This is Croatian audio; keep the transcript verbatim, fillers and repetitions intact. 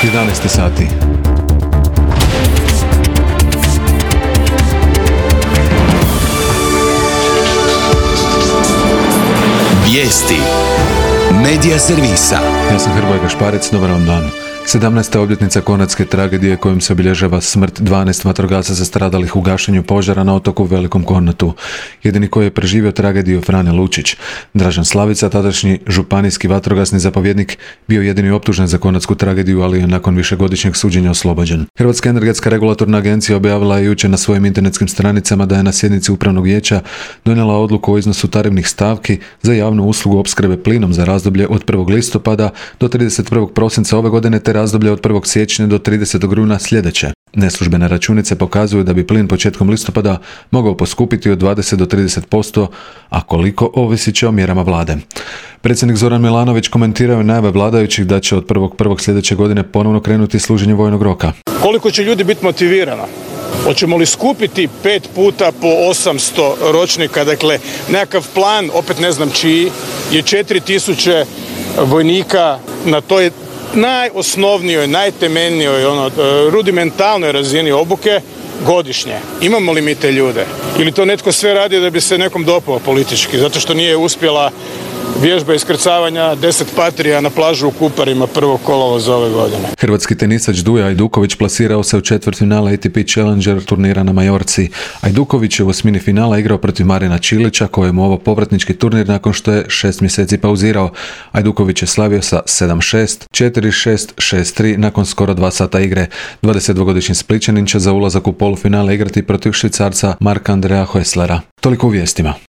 jedanaest sati. Vijesti Medija servisa. Ja sam Hrvoje Gašparec, dobar vam dan. sedamnaesta obljetnica kornatske tragedije kojom se obilježava smrt dvanaest vatrogasaca stradalih u gašenju požara na otoku Velikom Kornatu. Jedini koji je preživio tragediju Frane Lučić. Dražen Slavica, tadašnji županijski vatrogasni zapovjednik, bio jedini optužen za kornatsku tragediju, ali je nakon višegodišnjeg suđenja oslobođen. Hrvatska energetska regulatorna agencija objavila je jučer na svojim internetskim stranicama da je na sjednici upravnog vijeća donijela odluku o iznosu tarifnih stavki za javnu uslugu opskrbe plinom za razdoblje od prvog listopada do trideset prvog prosinca ove godine te razdoblje od prvog siječnja do tridesetog rujna sljedeće. Neslužbene računice pokazuju da bi plin početkom listopada mogao poskupiti od dvadeset do trideset posto, a koliko ovisit će o mjerama vlade. Predsjednik Zoran Milanović komentirao je najave vladajućih da će od prvog prvog sljedeće godine ponovno krenuti služenje vojnog roka. Koliko će ljudi biti motivirano? Hoćemo li skupiti pet puta po osamsto ročnika? Dakle, nekakav plan, opet ne znam čiji, je četiri tisuće vojnika na toj najosnovnijoj, najtemeljnijoj, ono, rudimentalnoj razini obuke godišnje. Imamo li mi te ljude? Ili to netko sve radi da bi se nekom dopao politički, zato što nije uspjela vježba iskrcavanja deset patrija na plažu u Kuparima prvog kolovoza ove godine. Hrvatski tenisač Duja Ajduković plasirao se u četvrtfinale A T P Challenger turnira na Majorci. Ajduković je u osmini finala igrao protiv Marina Čilića, kojemu ovo povratnički turnir nakon što je šest mjeseci pauzirao. Ajduković je slavio sa sedam šest, četiri šest, šest tri nakon skoro dva sata igre. dvadesetdvogodišnji Splićanin će za ulazak u polufinale igrati protiv Švicarca Marka Andrea Hoeslera. Toliko u vijestima.